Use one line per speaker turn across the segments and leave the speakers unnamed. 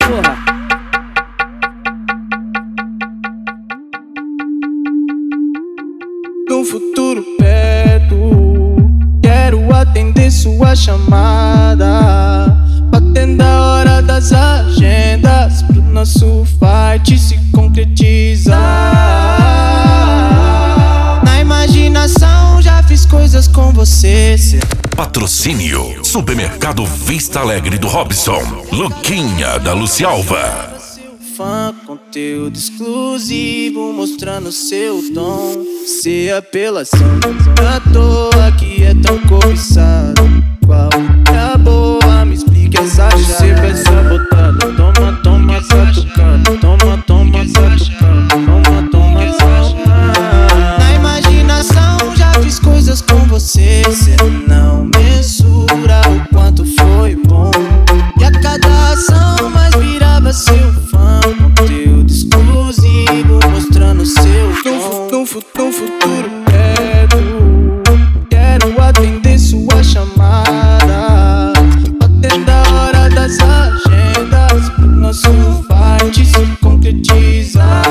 porra.
Num futuro perto, quero atender sua chamada, batendo a hora das agendas, pro nosso fight se concretizar. Na imaginação já fiz coisas com você.
Patrocínio Supermercado Vista Alegre do Robson, Luquinha da Lucialva.
Fã, conteúdo exclusivo mostrando seu dom. Se apelação à toa que é tão cobiçado, qual é a boa? Me explique essa chave. Receba essa botada, toma, toma, catucada. Toma, toma, catucada. Toma, toma, catucada. Na imaginação já fiz coisas com você. Cê não mensura o quanto foi bom. E a cada ação mais virava seu fã. Conteúdo exclusivo mostrando seu dom. No futuro perto, quero atender sua chamada, batendo a hora das agendas, pro nosso fight se concretizar.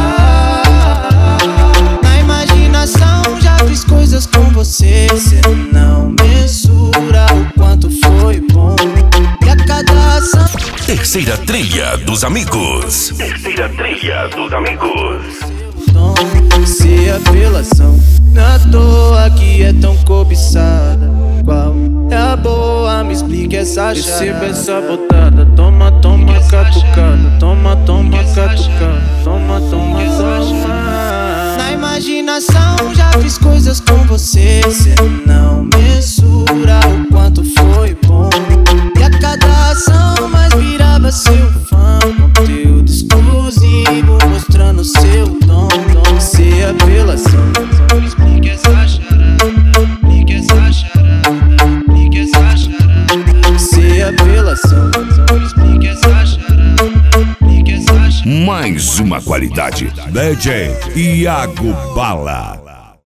Na imaginação já fiz coisas com você. Cê não mensura o quanto foi bom. E a cada ação.
Terceira trilha dos amigos. Terceira trilha dos amigos.
Se apelação na toa que é tão cobiçada, qual é a boa? Me explique essa chave. Receba essa botada, toma, toma, catucada. Toma, toma, catucada. Toma, toma, toma. Na imaginação já fiz coisas com você. Cê não mensura o quanto foi bom. E a cada ação mais virava seu fã. Conteúdo exclusivo mostrando seu dom. Se apelação, me explique essa charada. Explique essa charada. Explique essa charada. Se apelação, me explique essa charada. Explique essa charada.
Mais uma qualidade. DJ Iago Bala.